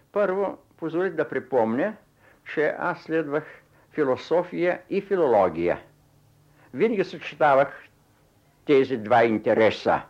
Първо, позволите да припомня, че аз следвах философия и филология. Винаги съчетавах тези два интереса.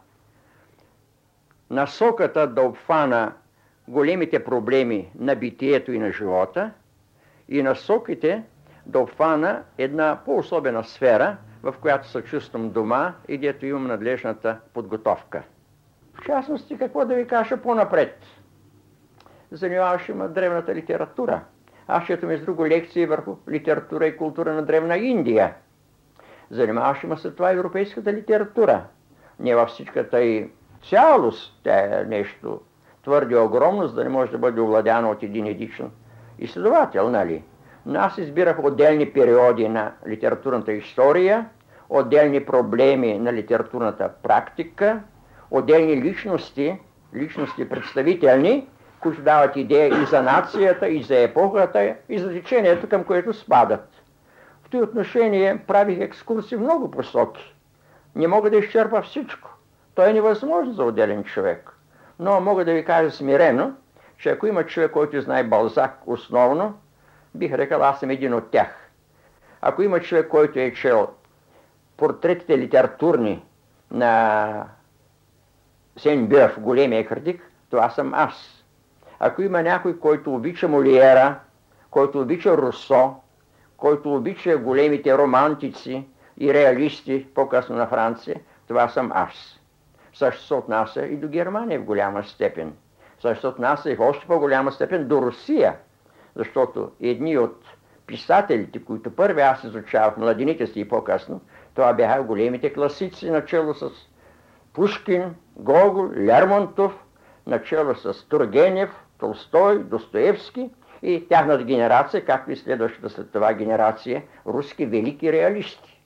Насоката да обхвана големите проблеми на битието и на живота и насоките да обхвана една по-особена сфера, в която се чувствам дома и дето имам надлежната подготовка. В частности, какво да ви кажа по-напред? Занимаваше ме древната литература. Аз чето между друго лекции върху литература и култура на древна Индия. Занимаваше ме след това европейската литература. Не във всичката и цялост, тя е нещо твърде огромно, за да не може да бъде овладяно от един единичен изследовател, нали? Но аз избирах отделни периоди на литературната история, отделни проблеми на литературната практика, отделни личности представителни, които дават идея и за нацията, и за епохата, и за течението, към което спадат. В този отношение правих екскурсии в много посоки. Не мога да изчерпа всичко. То е невъзможно за отделен човек. Но мога да ви кажа смирено, че ако има човек, който знае Балзак основно, бих рекал, аз съм един от тях. Ако има човек, който е чел портретите литературни на Сен-Бьоф, големия критик, това съм аз. Ако има някой, който обича Молиера, който обича Русо, който обича големите романтици и реалисти, по-късно на Франция, това съм аз. Също се отнася и до Германия в голяма степен. Също се отнася и в още по-голяма степен до Русия, защото едни от писателите, които първи аз изучавах в младените си и по-късно, това бяха големите класици, начало с Пушкин, Гогол, Лермонтов, начало с Тургенев, Толстой, Достоевски и тяхната генерация, както и следващата след това генерация руски велики реалисти.